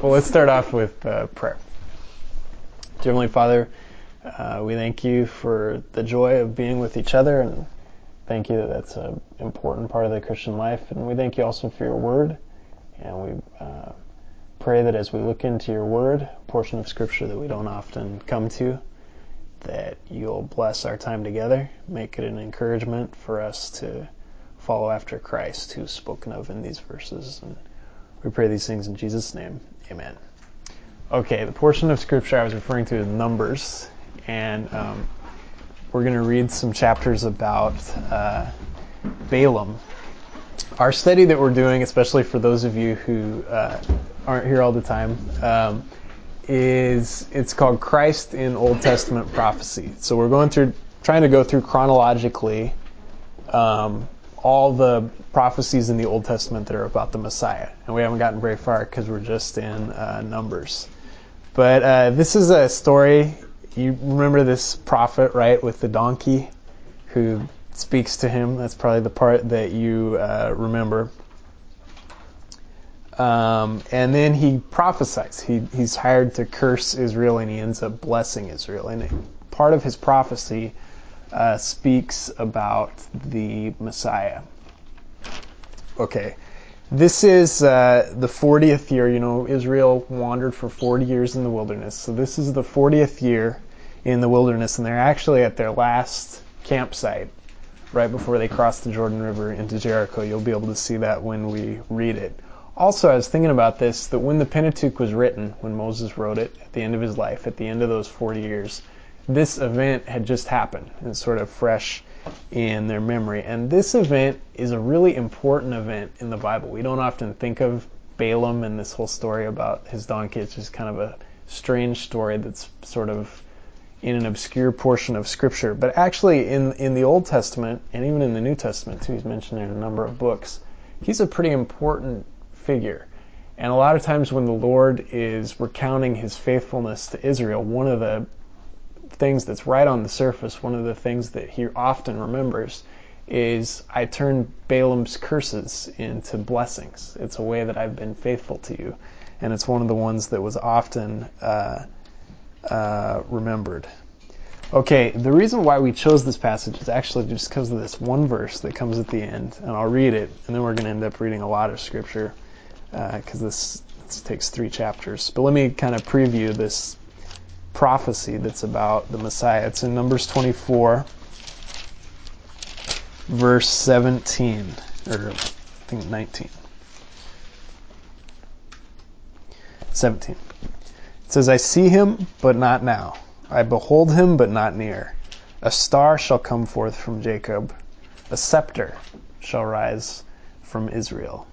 Well, let's start off with prayer. Dear Heavenly Father, we thank you for the joy of being with each other, and thank you that that's an important part of the Christian life. And we thank you also for your word, and we pray that as we look into your word, a portion of Scripture that we don't often come to, that you'll bless our time together, make it an encouragement for us to follow after Christ, who's spoken of in these verses. And we pray these things in Jesus' name. Amen. Okay, the portion of Scripture I was referring to is Numbers, and we're going to read some chapters about Balaam. Our study that we're doing, especially for those of you who aren't here all the time, it's called Christ in Old Testament Prophecy. So we're trying to go through chronologically all the prophecies in the Old Testament that are about the Messiah. And we haven't gotten very far because we're just in Numbers. But this is a story. You remember this prophet, right, with the donkey who speaks to him. That's probably the part that you remember. And then he prophesies. He's hired to curse Israel, and he ends up blessing Israel. And part of his prophecy speaks about the Messiah. Okay, this is the 40th year. You know, Israel wandered for 40 years in the wilderness. So this is the 40th year in the wilderness, and they're actually at their last campsite right before they cross the Jordan River into Jericho. You'll be able to see that when we read it. Also, I was thinking about this, that when the Pentateuch was written, when Moses wrote it at the end of his life, at the end of those 40 years, this event had just happened and it's sort of fresh in their memory. And this event is a really important event in the Bible. We don't often think of Balaam and this whole story about his donkey. It's just kind of a strange story that's sort of in an obscure portion of Scripture. But actually in the Old Testament, and even in the New Testament too, he's mentioned in a number of books, he's a pretty important figure. And a lot of times when the Lord is recounting his faithfulness to Israel, one of the things that's right on the surface, one of the things that he often remembers is, I turned Balaam's curses into blessings. It's a way that I've been faithful to you. And it's one of the ones that was often remembered. Okay, the reason why we chose this passage is actually just because of this one verse that comes at the end, and I'll read it, and then we're going to end up reading a lot of Scripture because this takes 3 chapters. But let me kind of preview this prophecy that's about the Messiah. It's in Numbers 24, verse 17, or I think 19. 17. It says, I see him, but not now. I behold him, but not near. A star shall come forth from Jacob. A scepter shall rise from Israel.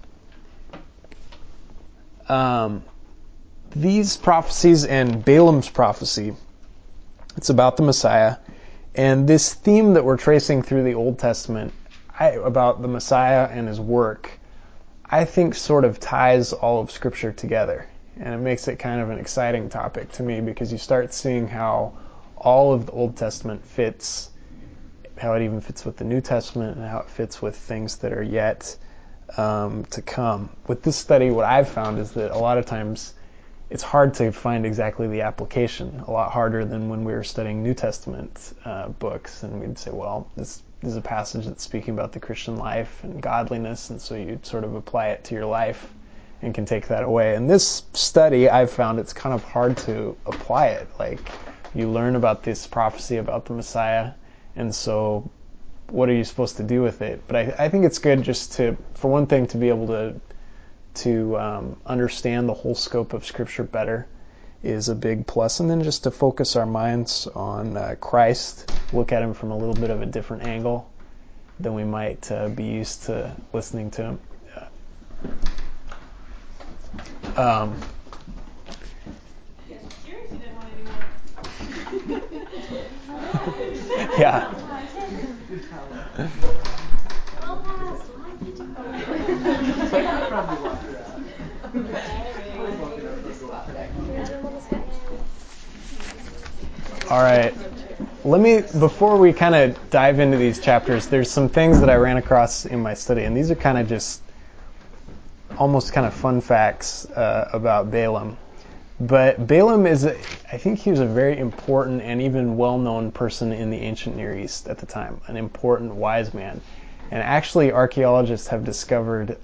These prophecies and Balaam's prophecy, it's about the Messiah. And this theme that we're tracing through the Old Testament about the Messiah and his work, I think sort of ties all of Scripture together. And it makes it kind of an exciting topic to me because you start seeing how all of the Old Testament fits, how it even fits with the New Testament, and how it fits with things that are yet to come. With this study, what I've found is that a lot of times it's hard to find exactly the application, a lot harder than when we were studying New Testament books, and we'd say, well, this is a passage that's speaking about the Christian life and godliness, and so you'd sort of apply it to your life and can take that away. In this study, I've found it's kind of hard to apply it. Like, you learn about this prophecy about the Messiah, and so what are you supposed to do with it? But I think it's good just to, for one thing, to be able to understand the whole scope of Scripture better is a big plus. And then just to focus our minds on Christ, look at him from a little bit of a different angle than we might be used to listening to him. Yeah. All right. Before we kind of dive into these chapters, there's some things that I ran across in my study, and these are kind of just almost kind of fun facts about Balaam. But Balaam I think he was a very important and even well-known person in the ancient Near East at the time, an important wise man. And actually, archaeologists have discovered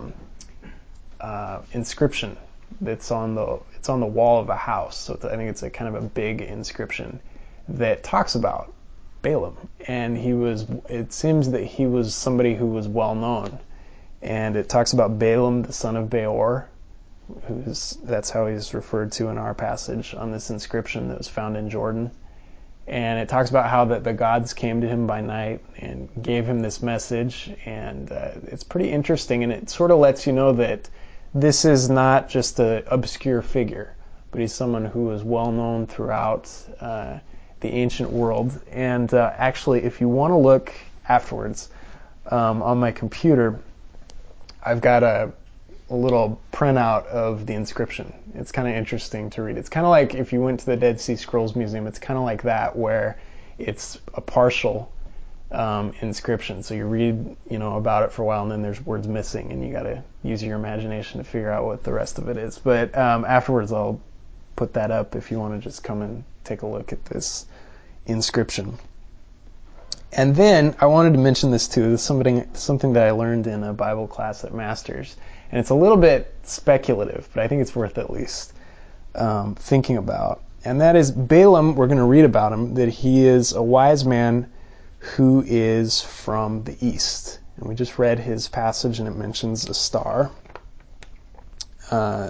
inscription that's on the wall of a house. So I think it's a kind of a big inscription that talks about Balaam. And it seems that he was somebody who was well-known. And it talks about Balaam, the son of Beor, that's how he's referred to in our passage on this inscription that was found in Jordan. And it talks about how that the gods came to him by night and gave him this message. And it's pretty interesting, and it sort of lets you know that this is not just an obscure figure, but he's someone who was well known throughout the ancient world. And actually, if you want to look afterwards on my computer, I've got a little printout of the inscription. It's kind of interesting to read. It's kind of like if you went to the Dead Sea Scrolls Museum, it's kind of like that, where it's a partial inscription. So you read, about it for a while, and then there's words missing, and you got to use your imagination to figure out what the rest of it is. But afterwards, I'll put that up if you want to just come and take a look at this inscription. And then I wanted to mention this too. This is something that I learned in a Bible class at Masters. And it's a little bit speculative, but I think it's worth at least thinking about. And that is Balaam. We're going to read about him, that he is a wise man who is from the east. And we just read his passage, and it mentions a star. And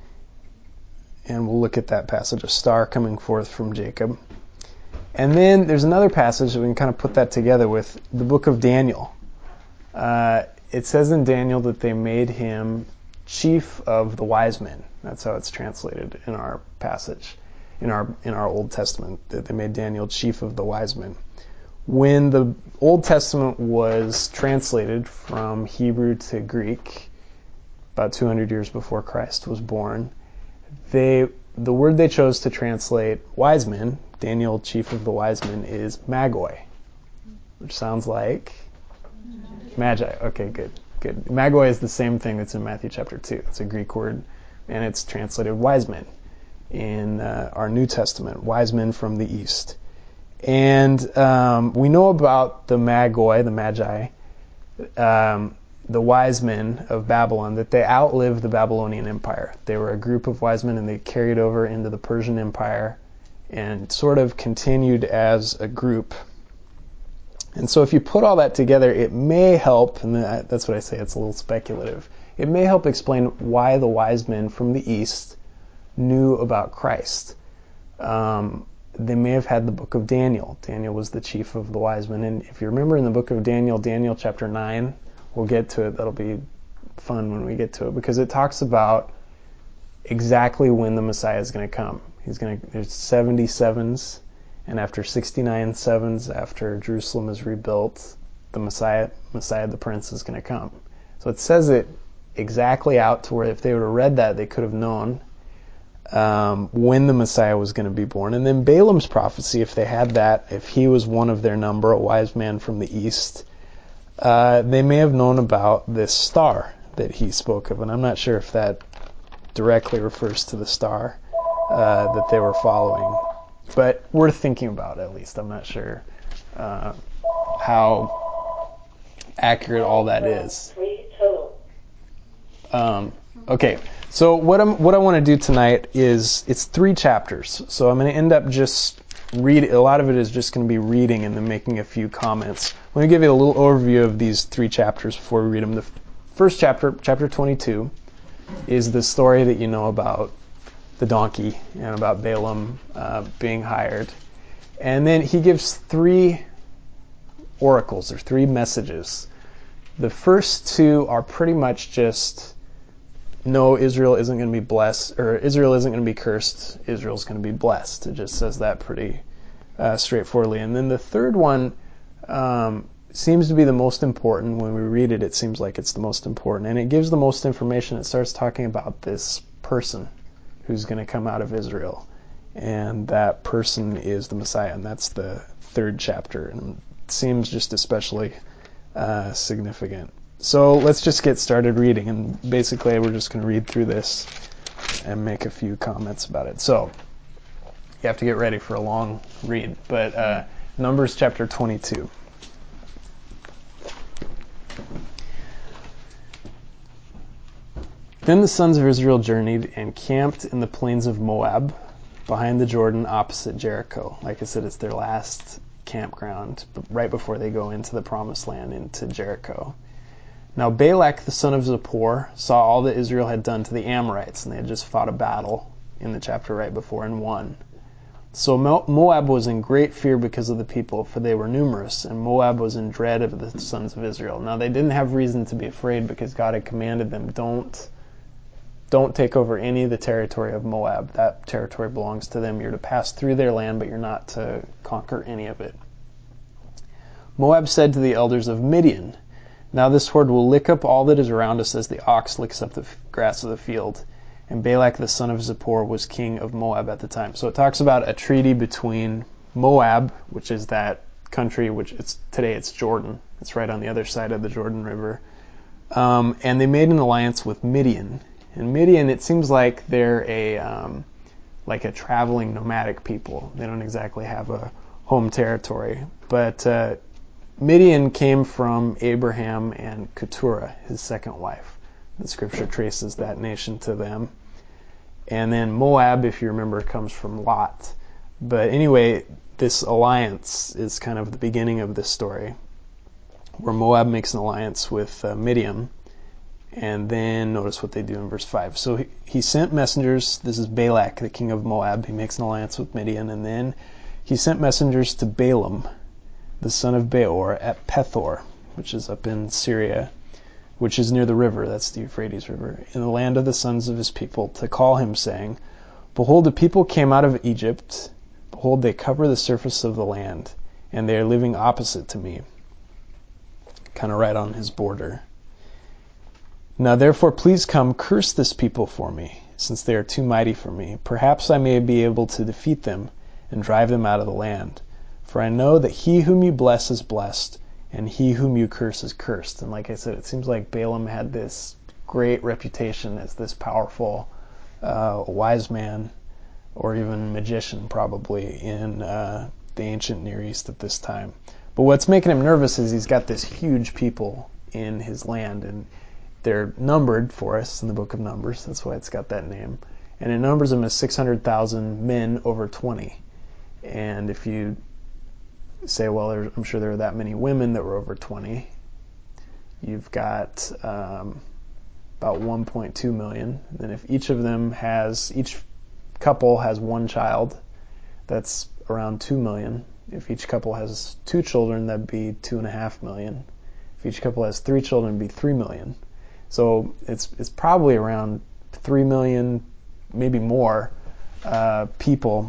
we'll look at that passage, a star coming forth from Jacob. And then there's another passage that we can kind of put that together with the book of Daniel. It says in Daniel that they made him chief of the wise men. That's how it's translated in our passage, in our Old Testament, that they made Daniel chief of the wise men. When the Old Testament was translated from Hebrew to Greek, about 200 years before Christ was born, the word they chose to translate wise men, Daniel, chief of the wise men, is magoi, which sounds like magi. Okay, good. Magoi is the same thing that's in Matthew chapter 2. It's a Greek word, and it's translated wise men in our New Testament, wise men from the east. And we know about the magoi, the magi, the wise men of Babylon, that they outlived the Babylonian Empire. They were a group of wise men, and they carried over into the Persian Empire and sort of continued as a group. And so if you put all that together, it may help, and that's what I say, it's a little speculative, it may help explain why the wise men from the east knew about Christ. They may have had the book of Daniel. Daniel was the chief of the wise men. And if you remember in the book of Daniel chapter 9, we'll get to it. That'll be fun when we get to it, because it talks about exactly when the Messiah is going to come. There's 70 sevens, and after 69 sevens, after Jerusalem is rebuilt, the Messiah the Prince, is going to come. So it says it exactly out to where if they would have read that, they could have known when the Messiah was going to be born. And then Balaam's prophecy, if they had that, if he was one of their number, a wise man from the east, they may have known about this star that he spoke of. And I'm not sure if that directly refers to the star that they were following. But worth thinking about, at least. I'm not sure how accurate all that is. Okay, so what I want to do tonight is, it's 3 chapters. So I'm going to end up just reading. A lot of it is just going to be reading and then making a few comments. I'm going to give you a little overview of these 3 chapters before we read them. The first chapter, chapter 22, is the story that you know about the donkey and about Balaam being hired. And then he gives 3 oracles, or 3 messages. The first 2 are pretty much just, no, Israel isn't going to be blessed, or Israel isn't going to be cursed, Israel's going to be blessed. It just says that pretty straightforwardly. And then the third one seems to be the most important. When we read it, it seems like it's the most important. And it gives the most information. It starts talking about this person who's going to come out of Israel. And that person is the Messiah. And that's the 3rd chapter. And it seems just especially significant. So let's just get started reading, and basically we're just going to read through this and make a few comments about it. So you have to get ready for a long read, but Numbers chapter 22. Then the sons of Israel journeyed and camped in the plains of Moab, behind the Jordan, opposite Jericho. Like I said, it's their last campground, right before they go into the promised land, into Jericho. Now Balak, the son of Zippor, saw all that Israel had done to the Amorites, and they had just fought a battle in the chapter right before and won. So Moab was in great fear because of the people, for they were numerous, and Moab was in dread of the sons of Israel. Now they didn't have reason to be afraid because God had commanded them, don't take over any of the territory of Moab. That territory belongs to them. You're to pass through their land, but you're not to conquer any of it. Moab said to the elders of Midian, "Now this horde will lick up all that is around us as the ox licks up the grass of the field." And Balak the son of Zippor was king of Moab at the time. So it talks about a treaty between Moab, which is that country, today it's Jordan. It's right on the other side of the Jordan River. And they made an alliance with Midian. And Midian, it seems like they're a traveling nomadic people. They don't exactly have a home territory. But Midian came from Abraham and Keturah, his second wife. The scripture traces that nation to them. And then Moab, if you remember, comes from Lot. But anyway, this alliance is kind of the beginning of this story, where Moab makes an alliance with Midian. And then notice what they do in verse 5. So he sent messengers. This is Balak, the king of Moab. He makes an alliance with Midian. And then he sent messengers to Balaam, the son of Beor, at Pethor, which is up in Syria, which is near the river, that's the Euphrates River, in the land of the sons of his people, to call him, saying, "Behold, the people came out of Egypt. Behold, they cover the surface of the land, and they are living opposite to me," kind of right on his border. "Now therefore please come, curse this people for me, since they are too mighty for me. Perhaps I may be able to defeat them and drive them out of the land. For I know that he whom you bless is blessed, and he whom you curse is cursed." And like I said, it seems like Balaam had this great reputation as this powerful wise man, or even magician probably, in the ancient Near East at this time. But what's making him nervous is he's got this huge people in his land, and they're numbered for us in the book of Numbers. That's why it's got that name. And it numbers them as 600,000 men over 20. And if you say, well, I'm sure there are that many women that were over 20, you've got about 1.2 million. And then if each couple has one child, that's around 2 million. If each couple has 2 children, that'd be 2.5 million. If each couple has 3 children, it'd be 3 million. So it's probably around 3 million, maybe more, people.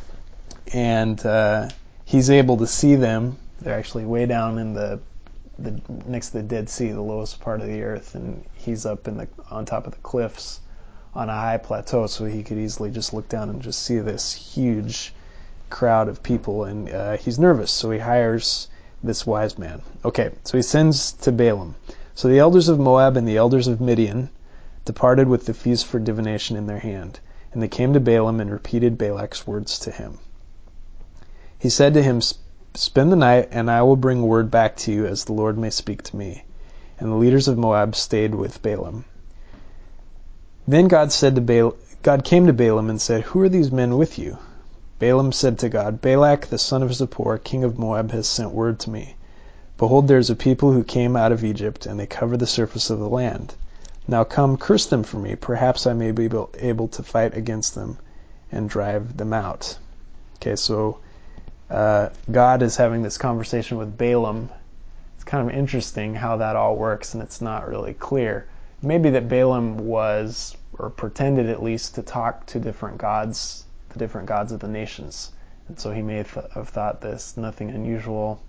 And he's able to see them. They're actually way down in the next to the Dead Sea, the lowest part of the earth, and he's up on top of the cliffs on a high plateau, so he could easily just look down and just see this huge crowd of people. And he's nervous, so he hires this wise man. Okay, so he sends to Balaam. So the elders of Moab and the elders of Midian departed with the feast for divination in their hand, and they came to Balaam and repeated Balak's words to him. He said to him, "Spend the night, and I will bring word back to you as the Lord may speak to me." And the leaders of Moab stayed with Balaam. Then God came to Balaam and said, "Who are these men with you?" Balaam said to God, "Balak, the son of Zippor, king of Moab, has sent word to me. Behold, there is a people who came out of Egypt, and they cover the surface of the land. Now come, curse them for me. Perhaps I may be able to fight against them and drive them out." Okay, so God is having this conversation with Balaam. It's kind of interesting how that all works, and it's not really clear. Maybe that Balaam was, or pretended at least, to talk to different gods, the different gods of the nations. And so he may have thought this, nothing unusual,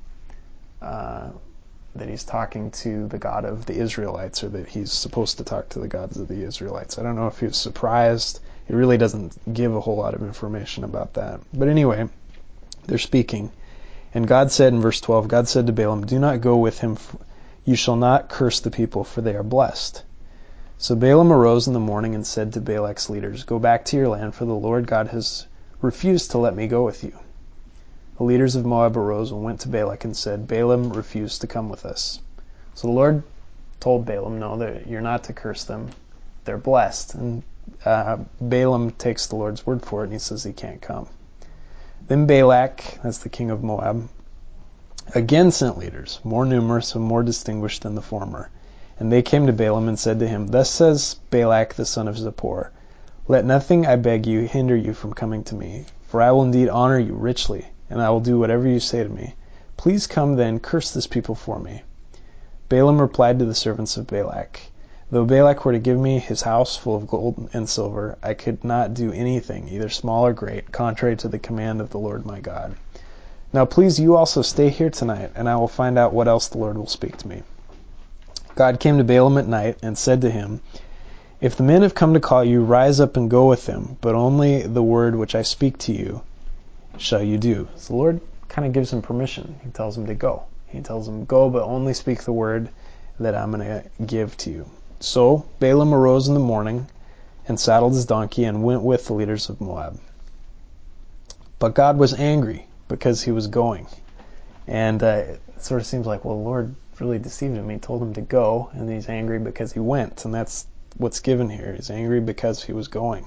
that he's talking to the God of the Israelites, or that he's supposed to talk to the gods of the Israelites. I don't know if he was surprised. It really doesn't give a whole lot of information about that. But anyway, they're speaking. And God said in verse 12, God said to Balaam, "Do not go with him, You shall not curse the people, for they are blessed. So Balaam arose in the morning and said to Balak's leaders, Go back to your land, for the Lord God has refused to let me go with you. The leaders of Moab arose and went to Balak and said, Balaam refused to come with us. So the Lord told Balaam, no, that you're not to curse them. They're blessed. And Balaam takes the Lord's word for it, and he says he can't come. Then Balak, that's the king of Moab, again sent leaders, more numerous and more distinguished than the former. And they came to Balaam and said to him, Thus says Balak the son of Zippor, Let nothing, I beg you, hinder you from coming to me, for I will indeed honor you richly, and I will do whatever you say to me. Please come then, curse this people for me. Balaam replied to the servants of Balak, Though Balak were to give me his house full of gold and silver, I could not do anything, either small or great, contrary to the command of the Lord my God. Now please you also stay here tonight, and I will find out what else the Lord will speak to me. God came to Balaam at night and said to him, If the men have come to call you, rise up and go with them, but only the word which I speak to you shall you do. So the Lord kind of gives him permission. He tells him to go. He tells him, Go, but only speak the word that I'm going to give to you. So Balaam arose in the morning and saddled his donkey and went with the leaders of Moab. But God was angry because he was going. And it sort of seems like, well, the Lord really deceived him. He told him to go, and he's angry because he went. And that's what's given here. He's angry because he was going.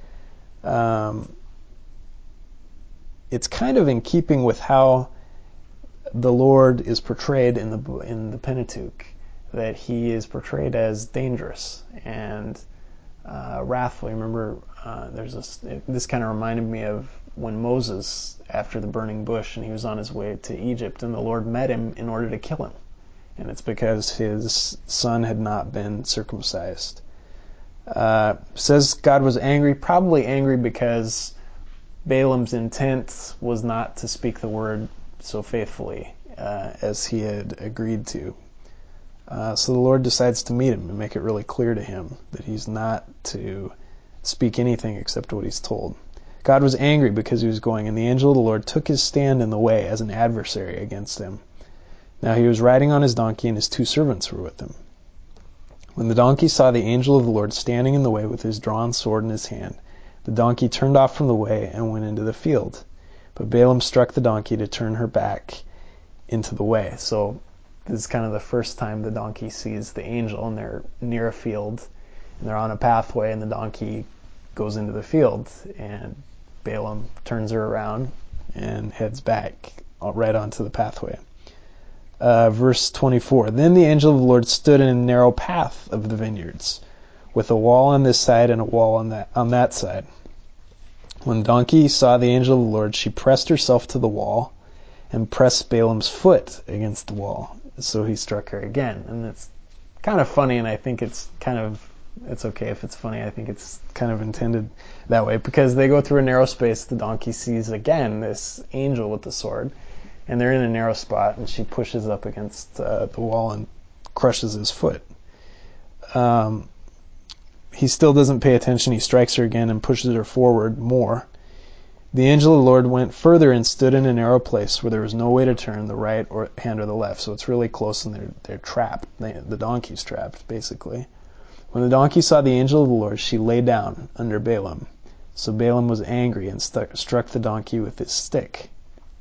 It's kind of in keeping with how the Lord is portrayed in the Pentateuch, that he is portrayed as dangerous and wrathful. Remember, this kind of reminded me of when Moses, after the burning bush, and he was on his way to Egypt, and the Lord met him in order to kill him. And it's because his son had not been circumcised. Says God was angry, probably angry because Balaam's intent was not to speak the word so faithfully as he had agreed to. So the Lord decides to meet him and make it really clear to him that he's not to speak anything except what he's told. God was angry because he was going, and the angel of the Lord took his stand in the way as an adversary against him. Now he was riding on his donkey, and his 2 servants were with him. When the donkey saw the angel of the Lord standing in the way with his drawn sword in his hand, the donkey turned off from the way and went into the field. But Balaam struck the donkey to turn her back into the way. So this is kind of the first time the donkey sees the angel, and they're near a field, and they're on a pathway, and the donkey goes into the field, and Balaam turns her around and heads back right onto the pathway. Verse 24, Then the angel of the Lord stood in a narrow path of the vineyards, with a wall on this side and a wall on that side. When the donkey saw the angel of the Lord, she pressed herself to the wall and pressed Balaam's foot against the wall. So he struck her again. And it's kind of funny, and I think it's okay if it's funny. I think it's kind of intended that way, because they go through a narrow space. The donkey sees again this angel with the sword, and they're in a narrow spot, and she pushes up against the wall and crushes his foot. He still doesn't pay attention. He strikes her again and pushes her forward more. The angel of the Lord went further and stood in a narrow place where there was no way to turn the right hand or the left. So it's really close, and they're trapped. The donkey's trapped, basically. When the donkey saw the angel of the Lord, she lay down under Balaam. So Balaam was angry and struck the donkey with his stick.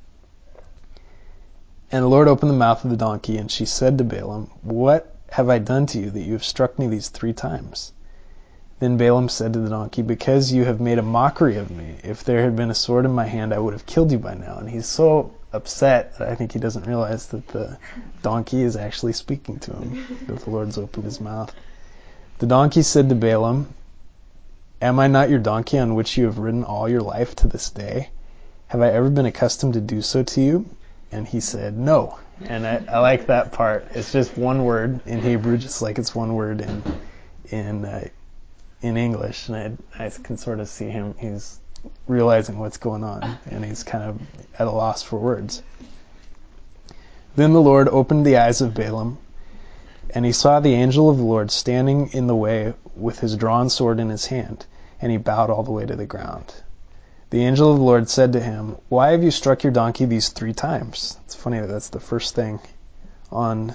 And the Lord opened the mouth of the donkey, and she said to Balaam, What have I done to you that you have struck me these 3 times? Then Balaam said to the donkey, Because you have made a mockery of me. If there had been a sword in my hand, I would have killed you by now. And he's so upset that I think he doesn't realize that the donkey is actually speaking to him, that the Lord's opened his mouth. The donkey said to Balaam, Am I not your donkey on which you have ridden all your life to this day? Have I ever been accustomed to do so to you? And he said, No. And I like that part. It's just one word in Hebrew, just like it's one word in English. And I can sort of see him. He's realizing what's going on, and he's kind of at a loss for words. Then the Lord opened the eyes of Balaam, and he saw the angel of the Lord standing in the way with his drawn sword in his hand, and he bowed all the way to the ground. The angel of the Lord said to him, Why have you struck your donkey these 3 times? It's funny that that's the first thing on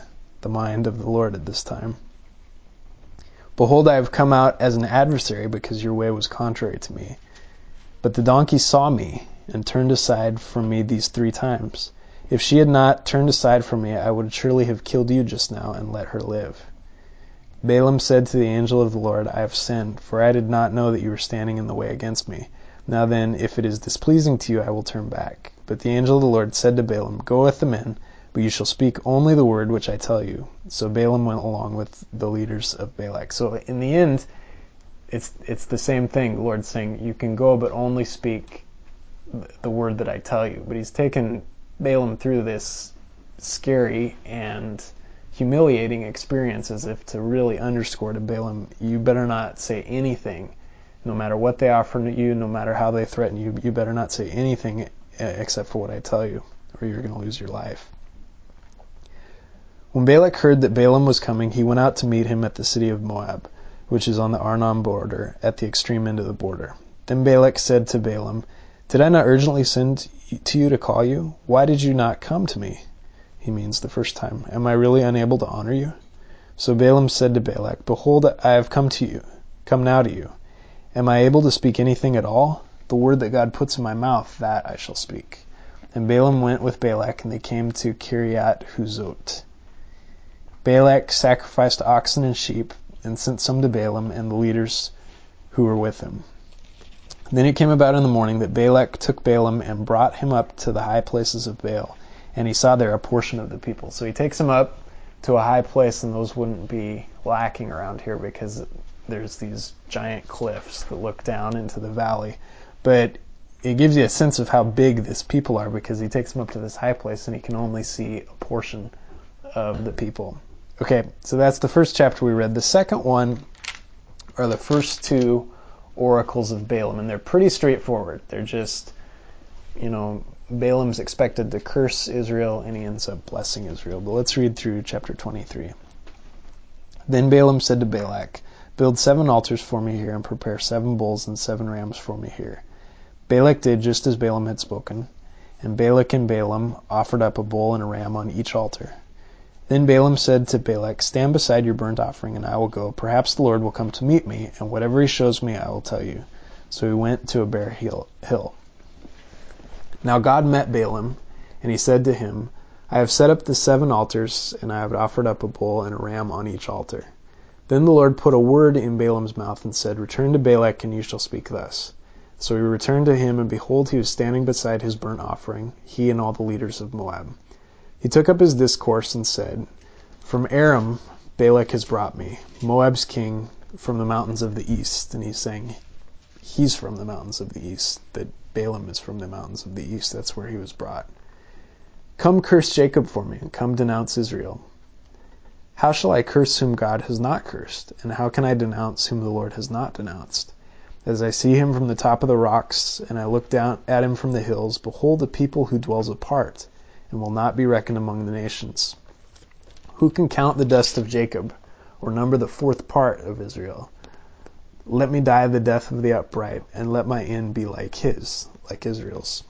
the mind of the Lord at this time. Behold, I have come out as an adversary because your way was contrary to me. But the donkey saw me and turned aside from me these 3 times. If she had not turned aside from me, I would surely have killed you just now and let her live. Balaam said to the angel of the Lord, I have sinned, for I did not know that you were standing in the way against me. Now then, if it is displeasing to you, I will turn back. But the angel of the Lord said to Balaam, Go with the men, but you shall speak only the word which I tell you. So Balaam went along with the leaders of Balak. So in the end, it's the same thing. The Lord's saying, you can go, but only speak the word that I tell you. But he's taken Balaam through this scary and humiliating experience as if to really underscore to Balaam, you better not say anything. No matter what they offer you, no matter how they threaten you, you better not say anything except for what I tell you, or you're going to lose your life. When Balak heard that Balaam was coming, he went out to meet him at the city of Moab, which is on the Arnon border, at the extreme end of the border. Then Balak said to Balaam, Did I not urgently send to you to call you? Why did you not come to me? He means the first time. Am I really unable to honor you? So Balaam said to Balak, Behold, I have come now to you. Am I able to speak anything at all? The word that God puts in my mouth, that I shall speak. And Balaam went with Balak, and they came to Kiriath Huzot. Balak sacrificed oxen and sheep, and sent some to Balaam and the leaders who were with him. Then it came about in the morning that Balak took Balaam and brought him up to the high places of Baal, and he saw there a portion of the people. So he takes him up to a high place, and those wouldn't be lacking around here because there's these giant cliffs that look down into the valley. But it gives you a sense of how big this people are because he takes them up to this high place and he can only see a portion of the people. Okay, so that's the first chapter we read. The second one are the first 2 oracles of Balaam, and they're pretty straightforward. They're just, Balaam's expected to curse Israel, and he ends up blessing Israel. But let's read through chapter 23. Then Balaam said to Balak, Build 7 altars for me here, and prepare 7 bulls and 7 rams for me here. Balak did just as Balaam had spoken, and Balak and Balaam offered up a bull and a ram on each altar. Then Balaam said to Balak, Stand beside your burnt offering, and I will go. Perhaps the Lord will come to meet me, and whatever he shows me I will tell you. So he went to a bare hill. Now God met Balaam, and he said to him, I have set up the 7 altars, and I have offered up a bull and a ram on each altar. Then the Lord put a word in Balaam's mouth and said, Return to Balak, and you shall speak thus. So he returned to him, and behold, he was standing beside his burnt offering, he and all the leaders of Moab. He took up his discourse and said, From Aram Balak has brought me, Moab's king, from the mountains of the east. And he's saying he's from the mountains of the east, that Balaam is from the mountains of the east. That's where he was brought. Come curse Jacob for me, and come denounce Israel. How shall I curse whom God has not cursed? And how can I denounce whom the Lord has not denounced? As I see him from the top of the rocks, and I look down at him from the hills, behold, a people who dwells apart, and will not be reckoned among the nations. Who can count the dust of Jacob, or number the 4th part of Israel? Let me die the death of the upright, and let my end be like Israel's.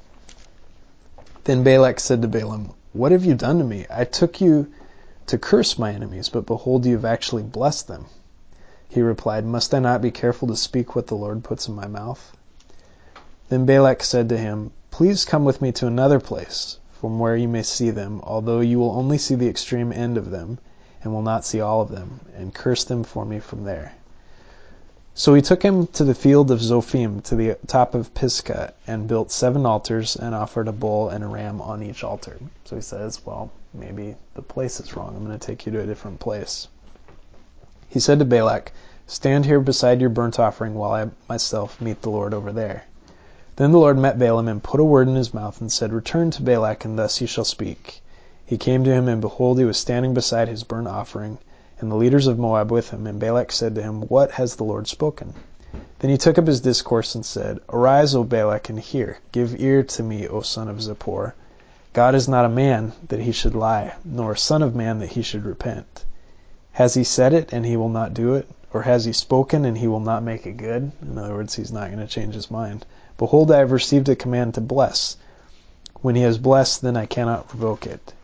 Then Balak said to Balaam, What have you done to me? I took you to curse my enemies, but behold, you have actually blessed them. He replied, Must I not be careful to speak what the Lord puts in my mouth? Then Balak said to him, Please come with me to another place, from where you may see them, although you will only see the extreme end of them, and will not see all of them, and curse them for me from there. So he took him to the field of Zophim, to the top of Pisgah, and built 7 altars, and offered a bull and a ram on each altar. So he says, well, maybe the place is wrong. I'm going to take you to a different place. He said to Balak, Stand here beside your burnt offering while I myself meet the Lord over there. Then the Lord met Balaam and put a word in his mouth and said, Return to Balak, and thus you shall speak. He came to him, and behold, he was standing beside his burnt offering, and the leaders of Moab with him. And Balak said to him, What has the Lord spoken? Then he took up his discourse and said, Arise, O Balak, and hear. Give ear to me, O son of Zippor. God is not a man that he should lie, nor a son of man that he should repent. Has he said it, and he will not do it? Or has he spoken, and he will not make it good? In other words, he's not going to change his mind. Behold, I have received a command to bless. When he has blessed, then I cannot revoke it.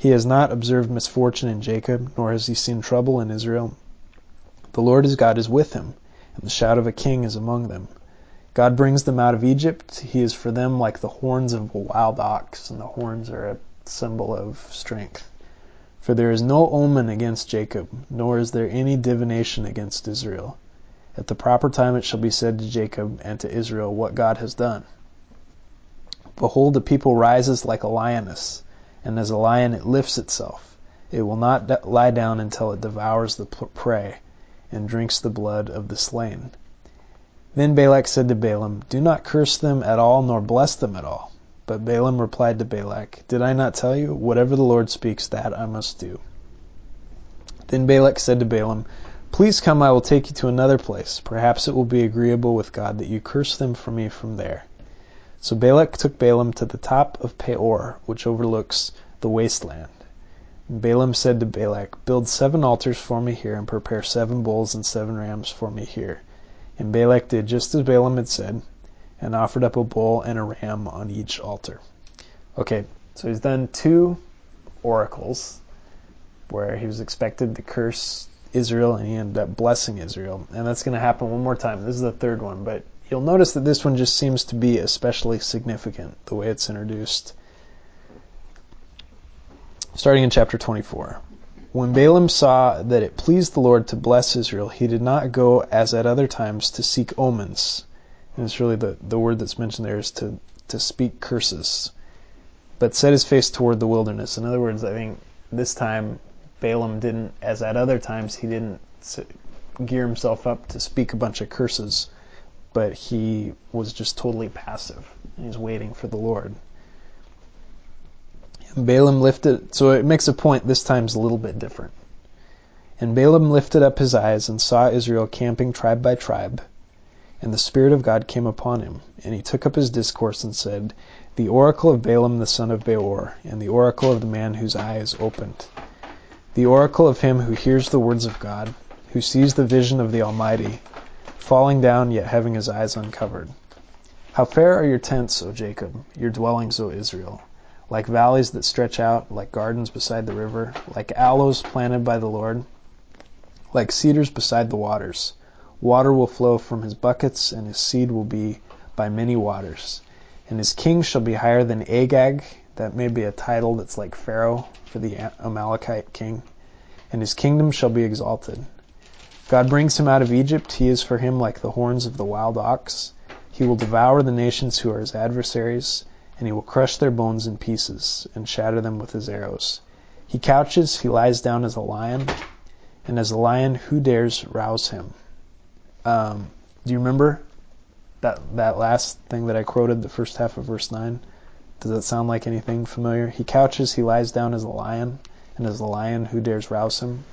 He has not observed misfortune in Jacob, nor has he seen trouble in Israel. The Lord his God is with him, and the shout of a king is among them. God brings them out of Egypt. He is for them like the horns of a wild ox, and the horns are a symbol of strength. For there is no omen against Jacob, nor is there any divination against Israel. At the proper time it shall be said to Jacob and to Israel what God has done. Behold, the people rises like a lioness, and as a lion it lifts itself. It will not lie down until it devours the prey, and drinks the blood of the slain. Then Balak said to Balaam, Do not curse them at all, nor bless them at all. But Balaam replied to Balak, Did I not tell you, whatever the Lord speaks, that I must do? Then Balak said to Balaam, Please come, I will take you to another place. Perhaps it will be agreeable with God that you curse them for me from there. So Balak took Balaam to the top of Peor, which overlooks the wasteland. And Balaam said to Balak, Build 7 altars for me here, and prepare 7 bulls and 7 rams for me here. And Balak did just as Balaam had said, and offered up a bull and a ram on each altar. Okay, so he's done 2 oracles where he was expected to curse Israel, and he ended up blessing Israel. And that's going to happen one more time. This is the 3rd one, but you'll notice that this one just seems to be especially significant, the way it's introduced. Starting in chapter 24. When Balaam saw that it pleased the Lord to bless Israel, he did not go as at other times to seek omens. And it's really the word that's mentioned there is to speak curses, but set his face toward the wilderness. In other words, I think this time Balaam didn't, as at other times, he didn't gear himself up to speak a bunch of curses, but he was just totally passive. And he's waiting for the Lord. And Balaam lifted, so it makes a point, this time's a little bit different. And Balaam lifted up his eyes and saw Israel camping tribe by tribe. And the Spirit of God came upon him, and he took up his discourse and said, The oracle of Balaam the son of Beor, and the oracle of the man whose eye is opened. The oracle of him who hears the words of God, who sees the vision of the Almighty, falling down yet having his eyes uncovered. How fair are your tents, O Jacob, your dwellings, O Israel, like valleys that stretch out, like gardens beside the river, like aloes planted by the Lord, like cedars beside the waters. Water will flow from his buckets, and his seed will be by many waters. And his king shall be higher than Agag. That may be a title that's like Pharaoh for the Amalekite king. And his kingdom shall be exalted. God brings him out of Egypt. He is for him like the horns of the wild ox. He will devour the nations who are his adversaries, and he will crush their bones in pieces, and shatter them with his arrows. He couches, he lies down as a lion, and as a lion, who dares rouse him? Do you remember that last thing that I quoted, the first half of verse 9? Does that sound like anything familiar? He couches, he lies down as a lion, and as a lion, who dares rouse him?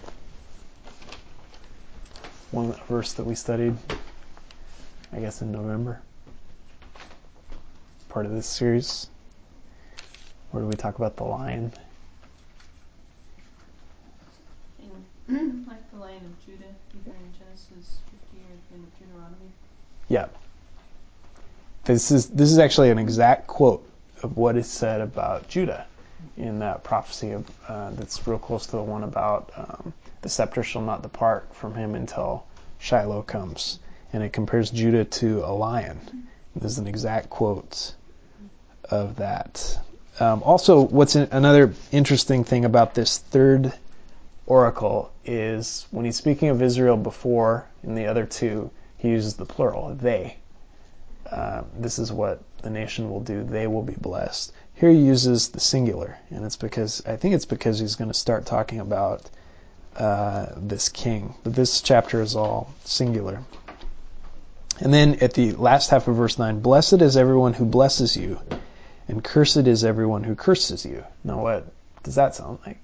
One verse that we studied, I guess in November, part of this series, where do we talk about the lion? Like the Lion of Judah, either in Genesis 50 or in Deuteronomy. Yeah. This is actually an exact quote of what is said about Judah in that prophecy of that's real close to the one about the scepter shall not depart from him until Shiloh comes. And it compares Judah to a lion. This is an exact quote of that. Also, another interesting thing about this 3rd oracle is when he's speaking of Israel before in the other 2, he uses the plural, they. This is what the nation will do. They will be blessed. Here he uses the singular, and I think it's because he's going to start talking about this king. But this chapter is all singular. And then at the last half of verse 9, Blessed is everyone who blesses you, and cursed is everyone who curses you. Now what does that sound like?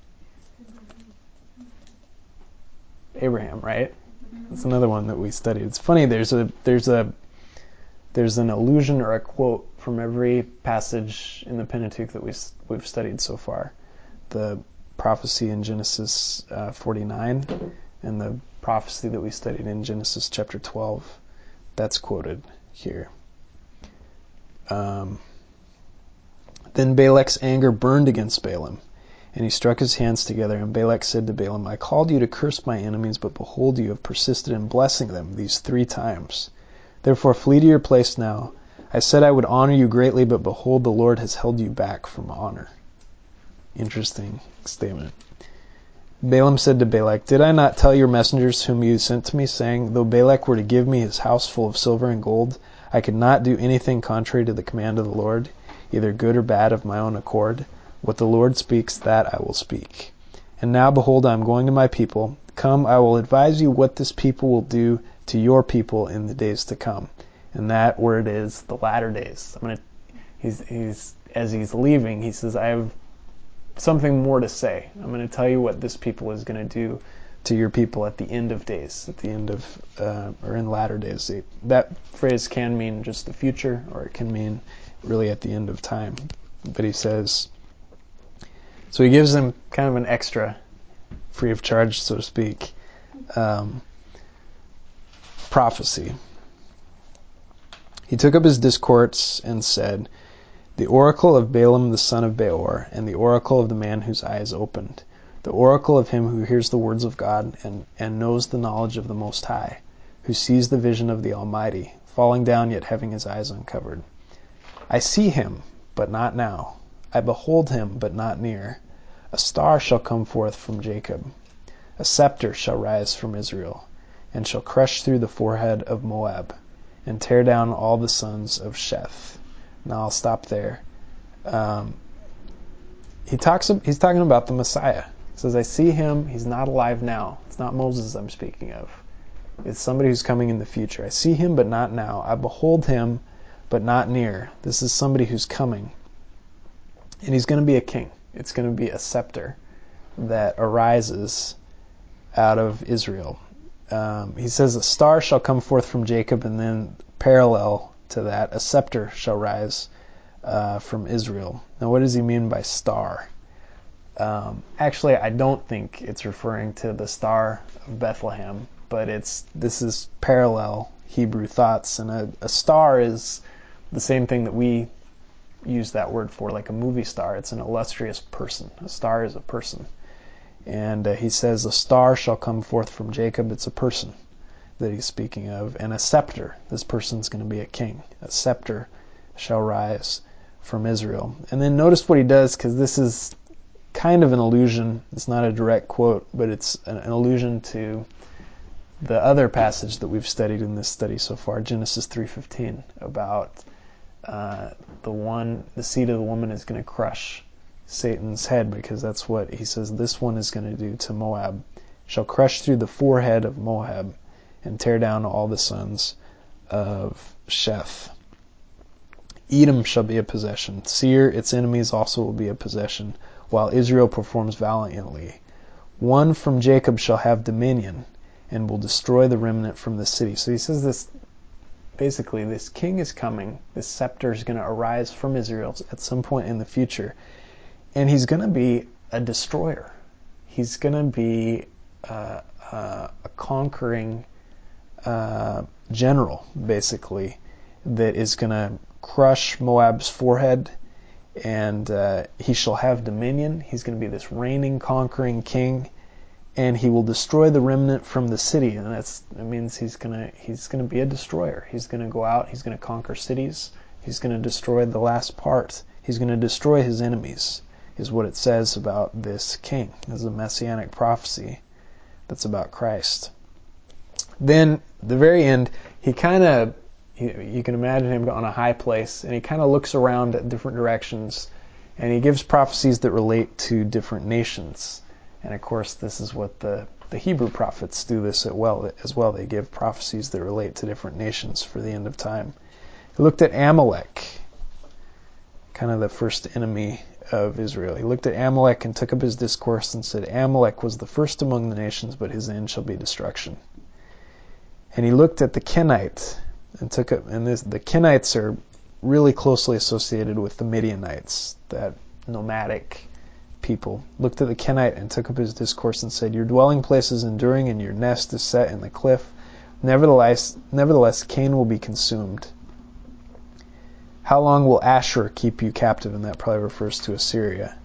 Abraham, right? That's another one that we studied. It's funny, there's an allusion or a quote from every passage in the Pentateuch that we've studied so far. The prophecy in Genesis 49 and the prophecy that we studied in Genesis chapter 12, that's quoted here. Then Balak's anger burned against Balaam, And he struck his hands together, and Balak said to Balaam, I called you to curse my enemies, but behold, you have persisted in blessing them these 3 times. Therefore flee to your place now. I said I would honor you greatly, but behold, the Lord has held you back from honor. Interesting statement. Balaam said to Balak, Did I not tell your messengers whom you sent to me, saying, Though Balak were to give me his house full of silver and gold, I could not do anything contrary to the command of the Lord, either good or bad of my own accord? What the Lord speaks, that I will speak. And now, behold, I am going to my people. Come, I will advise you what this people will do to your people in the days to come. And that word is the latter days. As he's leaving, he says, I have something more to say. I'm going to tell you what this people is going to do to your people at the end of days, at the end of, or in latter days. That phrase can mean just the future, or it can mean really at the end of time. But he says, so he gives them kind of an extra, free of charge, so to speak, prophecy. He took up his discourse and said, The oracle of Balaam the son of Beor, and the oracle of the man whose eyes opened, the oracle of him who hears the words of God and knows the knowledge of the Most High, who sees the vision of the Almighty, falling down yet having his eyes uncovered. I see him, but not now. I behold him, but not near. A star shall come forth from Jacob. A scepter shall rise from Israel, and shall crush through the forehead of Moab, and tear down all the sons of Sheth. Now I'll stop there. He's talking about the Messiah. He says, I see him. He's not alive now. It's not Moses I'm speaking of. It's somebody who's coming in the future. I see him, but not now. I behold him, but not near. This is somebody who's coming. And he's going to be a king. It's going to be a scepter that arises out of Israel. He says, a star shall come forth from Jacob, and then parallel to that, a scepter shall rise from Israel. Now, what does he mean by star? Actually, I don't think it's referring to the Star of Bethlehem, but this is parallel Hebrew thoughts, and a star is the same thing that we use that word for, like a movie star. It's an illustrious person. A star is a person. And he says, a star shall come forth from Jacob. It's a person that he's speaking of. And a scepter, this person's going to be a king. A scepter shall rise from Israel. And then notice what he does, because this is kind of an allusion. It's not a direct quote, but it's an allusion to the other passage that we've studied in this study so far, Genesis 3:15, about the seed of the woman is going to crush Satan's head, because that's what he says this one is going to do to Moab. Shall crush through the forehead of Moab and tear down all the sons of Sheth. Edom shall be a possession. Seir, its enemies, also will be a possession, while Israel performs valiantly. One from Jacob shall have dominion and will destroy the remnant from the city. So he says this, basically, this king is coming. This scepter is going to arise from Israel at some point in the future. And he's going to be a destroyer. He's going to be a conquering general, basically, that is going to crush Moab's forehead, and he shall have dominion. He's going to be this reigning, conquering king, and he will destroy the remnant from the city. And that means he's going to be a destroyer. He's going to go out. He's going to conquer cities. He's going to destroy the last part. He's going to destroy his enemies, is what it says about this king. This is a messianic prophecy that's about Christ. Then, the very end, he kind of, you can imagine him on a high place, and he kind of looks around at different directions, and he gives prophecies that relate to different nations. And of course, this is what the Hebrew prophets do this as well. They give prophecies that relate to different nations for the end of time. He looked at Amalek, kind of the first enemy of Israel. He looked at Amalek and took up his discourse and said, Amalek was the first among the nations, but his end shall be destruction. And he looked at the Kenite and took up, and the Kenites are really closely associated with the Midianites, that nomadic people. Looked at the Kenite and took up his discourse and said, Your dwelling place is enduring, and your nest is set in the cliff. Nevertheless, Cain will be consumed. How long will Ashur keep you captive? And that probably refers to Assyria.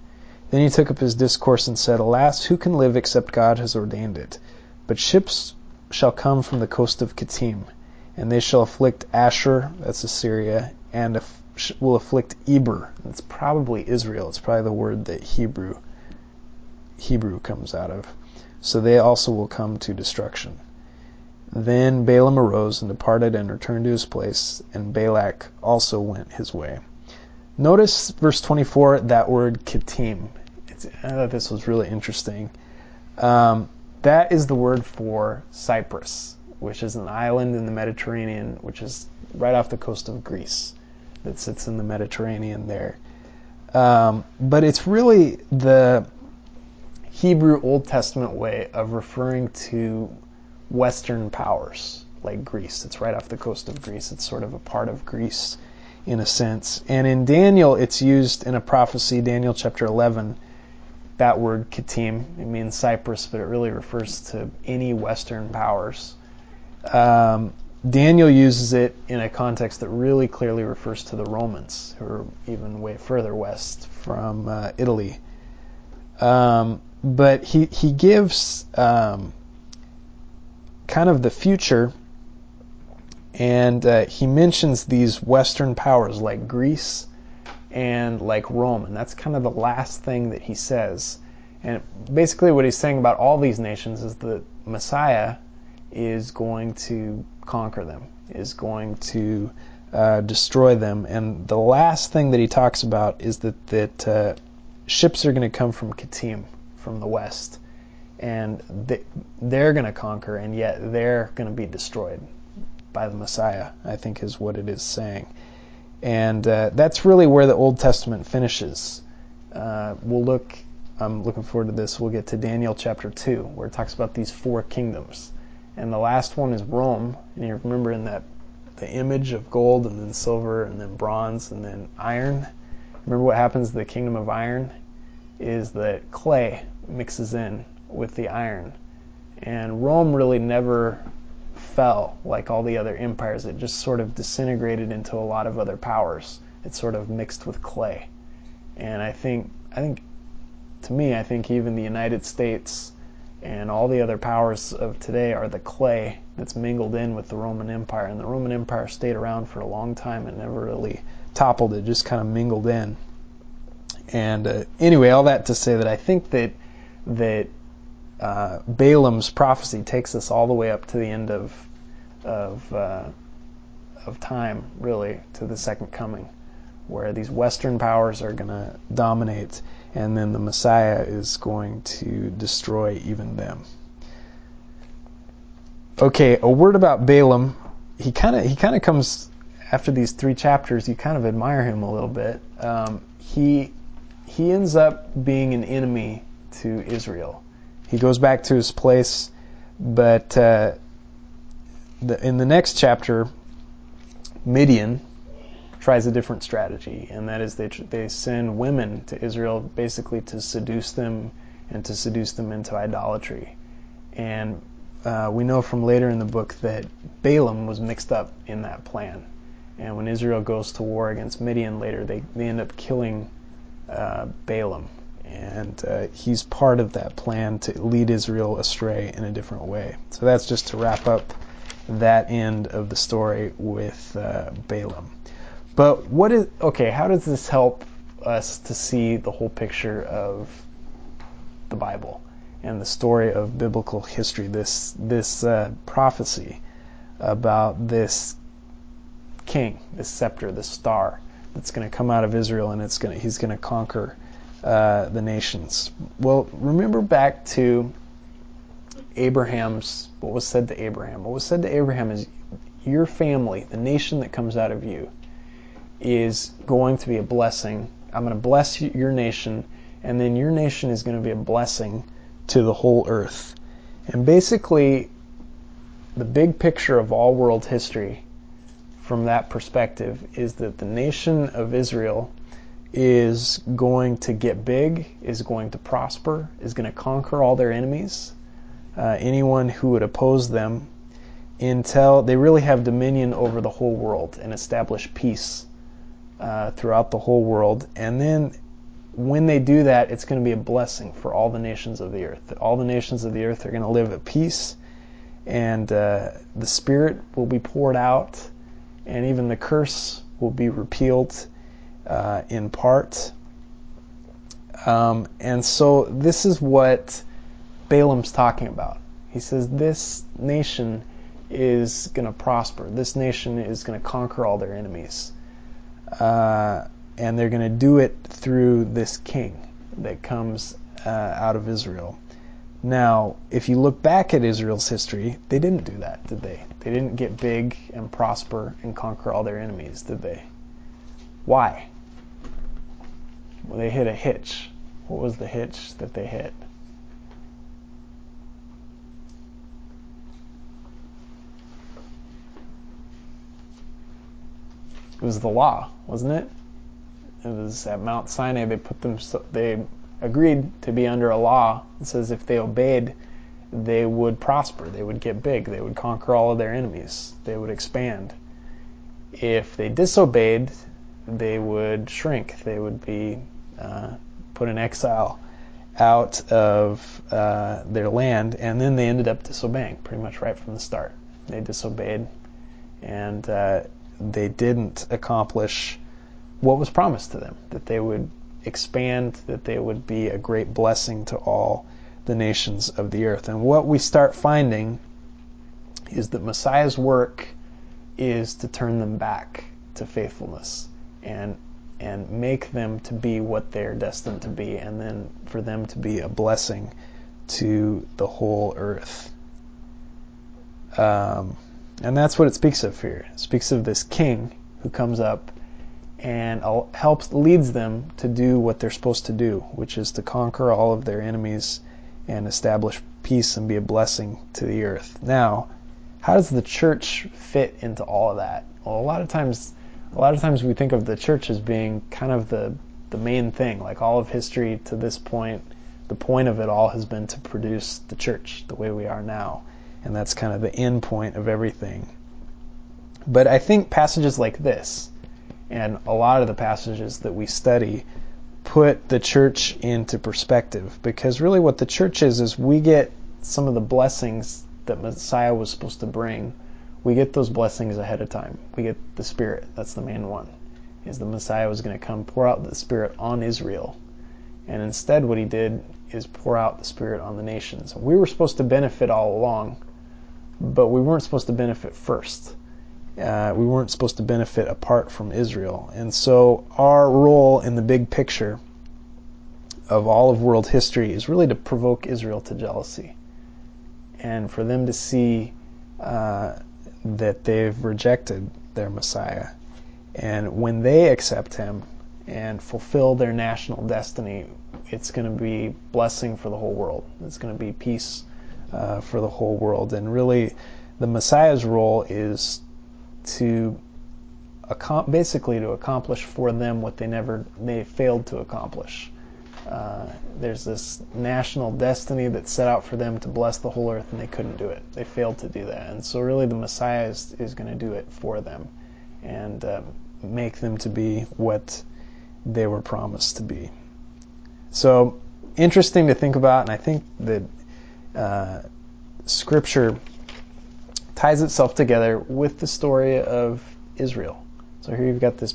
Then he took up his discourse and said, Alas, who can live except God has ordained it? But ships shall come from the coast of Kittim, and they shall afflict Ashur, that's Assyria, and will afflict Eber. That's probably Israel. It's probably the word that Hebrew comes out of. So they also will come to destruction. Then Balaam arose and departed and returned to his place, and Balak also went his way. Notice verse 24, that word Kittim. I thought this was really interesting. That is the word for Cyprus, which is an island in the Mediterranean, which is right off the coast of Greece, that sits in the Mediterranean there. But it's really the Hebrew Old Testament way of referring to Western powers, like Greece. It's right off the coast of Greece. It's sort of a part of Greece in a sense. And in Daniel, it's used in a prophecy, Daniel chapter 11, that word Kittim. It means Cyprus, but it really refers to any Western powers. Daniel uses it in a context that really clearly refers to the Romans, who are even way further west from Italy. But he gives kind of the future, and he mentions these Western powers like Greece and like Rome, and that's kind of the last thing that he says. And basically what he's saying about all these nations is that Messiah is going to conquer them, is going to destroy them. And the last thing that he talks about is that ships are going to come from Kittim, from the west, and they're going to conquer, and yet they're going to be destroyed by the Messiah, I think is what it is saying. And that's really where the Old Testament finishes. I'm looking forward to this. We'll get to Daniel chapter 2, where it talks about these four kingdoms. And the last one is Rome. And you remember in that the image of gold, and then silver, and then bronze, and then iron. Remember what happens to the kingdom of iron? Is that clay mixes in with the iron. And Rome really never fell like all the other empires. It just sort of disintegrated into a lot of other powers. It sort of mixed with clay. And I think even the United States and all the other powers of today are the clay that's mingled in with the Roman Empire. And the Roman Empire stayed around for a long time and never really toppled. It just kind of mingled in. And anyway, all that to say that I think that Balaam's prophecy takes us all the way up to the end of time, really, to the second coming, where these Western powers are going to dominate, and then the Messiah is going to destroy even them. Okay, a word about Balaam. He kind of comes after these 3 chapters. You kind of admire him a little bit. He ends up being an enemy to Israel. He goes back to his place, but in the next chapter, Midian tries a different strategy, and that is they send women to Israel basically to seduce them and to seduce them into idolatry. And we know from later in the book that Balaam was mixed up in that plan. And when Israel goes to war against Midian later, they end up killing Balaam. And he's part of that plan to lead Israel astray in a different way. So that's just to wrap up that end of the story with Balaam. But how does this help us to see the whole picture of the Bible and the story of biblical history, this prophecy about this king, this scepter, this star that's going to come out of Israel, and he's going to conquer the nations? Well, remember back to what was said to Abraham. What was said to Abraham is, your family, the nation that comes out of you, is going to be a blessing. I'm going to bless your nation, and then your nation is going to be a blessing to the whole earth. And basically, the big picture of all world history from that perspective is that the nation of Israel is going to get big, is going to prosper, is going to conquer all their enemies, anyone who would oppose them, until they really have dominion over the whole world and establish peace throughout the whole world. And then when they do that, it's going to be a blessing for all the nations of the earth. All the nations of the earth are going to live at peace, and the Spirit will be poured out, and even the curse will be repealed in part. And so this is what Balaam's talking about. He says this nation is going to prosper. This nation is going to conquer all their enemies. And they're going to do it through this king that comes out of Israel. Now, if you look back at Israel's history, they didn't do that, did they? They didn't get big and prosper and conquer all their enemies, did they? Why? Well, they hit a hitch. What was the hitch that they hit? It was the law, wasn't it? It was at Mount Sinai. They agreed to be under a law that says if they obeyed, they would prosper. They would get big. They would conquer all of their enemies. They would expand. If they disobeyed, they would shrink. They would be put in exile out of their land, and then they ended up disobeying pretty much right from the start. They disobeyed, and they didn't accomplish what was promised to them, that they would expand, that they would be a great blessing to all the nations of the earth. And what we start finding is that Messiah's work is to turn them back to faithfulness and make them to be what they're destined to be, and then for them to be a blessing to the whole earth. And that's what it speaks of here. It speaks of this king who comes up and leads them to do what they're supposed to do, which is to conquer all of their enemies and establish peace and be a blessing to the earth. Now, how does the church fit into all of that? Well, a lot of times we think of the church as being kind of the main thing. Like all of history to this point, the point of it all has been to produce the church the way we are now. And that's kind of the end point of everything. But I think passages like this, and a lot of the passages that we study, put the church into perspective. Because really what the church is we get some of the blessings that Messiah was supposed to bring. We get those blessings ahead of time. We get the Spirit. That's the main one. Is the Messiah was going to come pour out the Spirit on Israel. And instead what he did is pour out the Spirit on the nations. We were supposed to benefit all along, but we weren't supposed to benefit first. We weren't supposed to benefit apart from Israel. And so our role in the big picture of all of world history is really to provoke Israel to jealousy and for them to see that they've rejected their Messiah. And when they accept him and fulfill their national destiny, it's going to be blessing for the whole world. It's going to be peace for the whole world. And really, the Messiah's role is to basically to accomplish for them what they failed to accomplish. There's this national destiny that's set out for them to bless the whole earth, and they couldn't do it. They failed to do that. And so really the Messiah is going to do it for them and make them to be what they were promised to be. So interesting to think about, and I think that Scripture ties itself together with the story of Israel. So here you've got this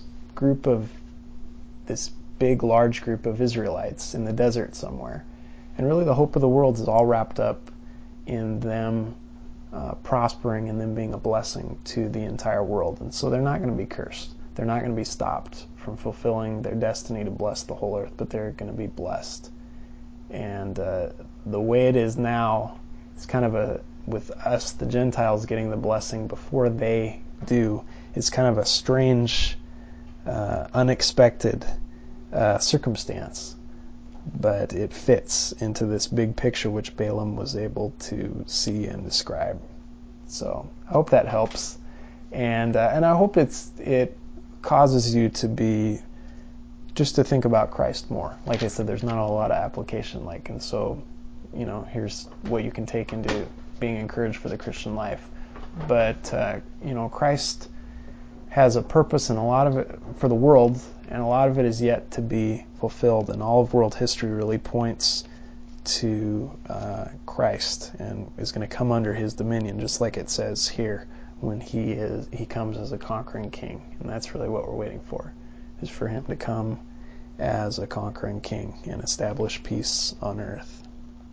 big, large group of Israelites in the desert somewhere. And really the hope of the world is all wrapped up in them prospering and them being a blessing to the entire world. And so they're not going to be cursed. They're not going to be stopped from fulfilling their destiny to bless the whole earth, but they're going to be blessed. And the way it is now, it's kind of with us, the Gentiles, getting the blessing before they do, it's kind of a strange, unexpected circumstance, but it fits into this big picture which Balaam was able to see and describe. So I hope that helps, and I hope it causes you to think about Christ more. Like I said, there's not a lot of application, and so here's what you can take into being encouraged for the Christian life. But Christ has a purpose, and a lot of it for the world, and a lot of it is yet to be fulfilled. And all of world history really points to Christ and is going to come under his dominion, just like it says here when he comes as a conquering king. And that's really what we're waiting for, is for him to come as a conquering king and establish peace on earth.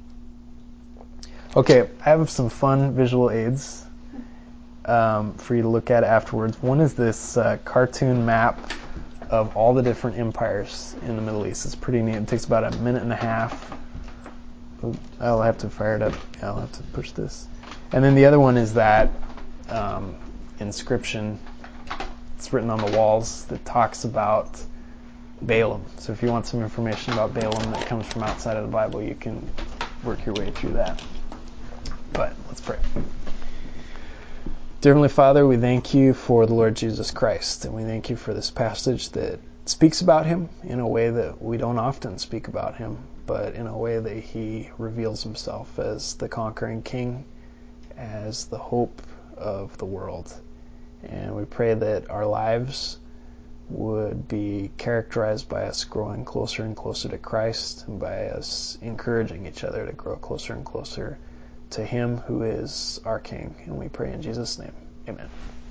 Okay, I have some fun visual aids for you to look at afterwards. One is this cartoon map of all the different empires in the Middle East. It's pretty neat. It takes about a minute and a half. I'll have to fire it up. I'll have to push this. And then the other one is that inscription. It's written on the walls that talks about Balaam. So if you want some information about Balaam that comes from outside of the Bible, you can work your way through that. But let's pray. Dear Heavenly Father, we thank you for the Lord Jesus Christ, and we thank you for this passage that speaks about him in a way that we don't often speak about him, but in a way that he reveals himself as the conquering king, as the hope of the world. And we pray that our lives would be characterized by us growing closer and closer to Christ, and by us encouraging each other to grow closer and closer to him who is our King. And we pray in Jesus' name. Amen.